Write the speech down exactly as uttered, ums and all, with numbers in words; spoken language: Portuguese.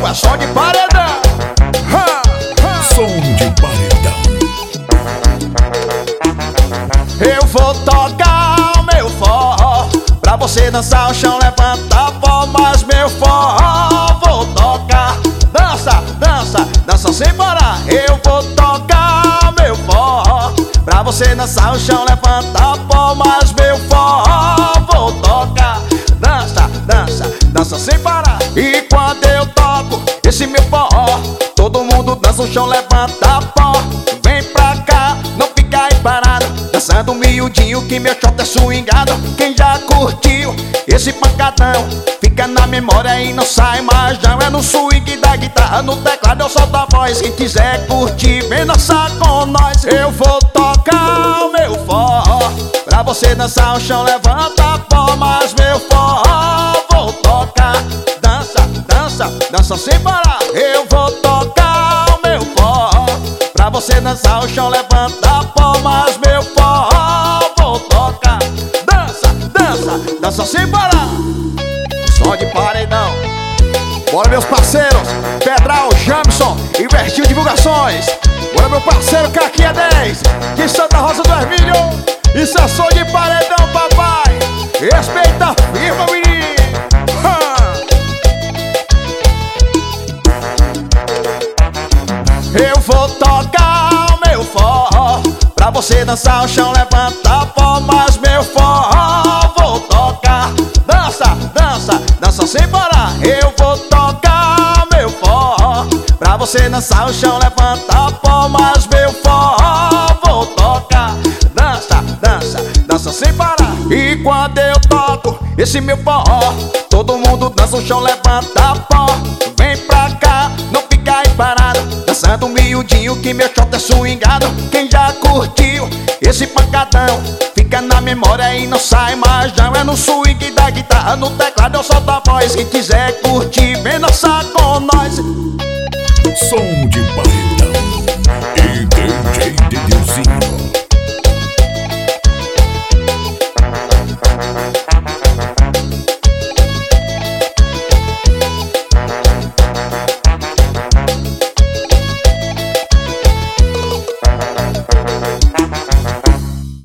é som de paredão. Ha, ha. Som de paredão. Eu vou tocar o meu forró pra você dançar o chão, levanta palmas, meu forró. Vou tocar, dança, dança, dança sem parar. Eu vou tocar meu forró pra você dançar o chão, levanta palmas, meu forró. Vou tocar, dança, dança, dança sem parar. E quando eu toco esse meu forró, todo mundo dança o chão, levanta pó. Vem pra cá, não fica aí parado, dançando miudinho que meu shot é swingado. Quem já curtiu esse pancadão, fica na memória e não sai mais não. É no swing da guitarra, no teclado eu solto a voz. Quem quiser curtir, vem dançar com nós. Eu vou tocar o meu forró pra você dançar o chão, levanta palmas, meu forró. Vou tocar, dança, dança, dança sem parar. Eu vou tocar o meu forró pra você dançar o chão, levanta palmas, meu forró. Vou tocar, dança, dança, dança sem parar. Som de paredão. Bora, meus parceiros, Pedral, Jamison e Vertil Divulgações. Bora, meu parceiro Caquinha dez de Santa Rosa do Hermínio. Isso é som de paredão, papai. Respeita a firma, menino. Eu vou tocar o meu forró pra você dançar o chão, levanta palmas, meu forró. Vou tocar, dança, dança, dança sem parar. Eu vou tocar meu forró pra você dançar o chão, levanta palmas, meu forró. Vou tocar, dança, dança, dança sem parar. E quando eu toco esse meu forró, todo mundo dança o chão, levanta pó. Vem pra cá, não fica aí parado, dançando miudinho que meu shot é swingado. Quem já curtiu esse pancadão, fica na memória e não sai mais não. É no swing da guitarra, no teclado eu solto a voz. Quem quiser curtir, vem dançar com nós. Som de paredão e D J Dedeuzinho.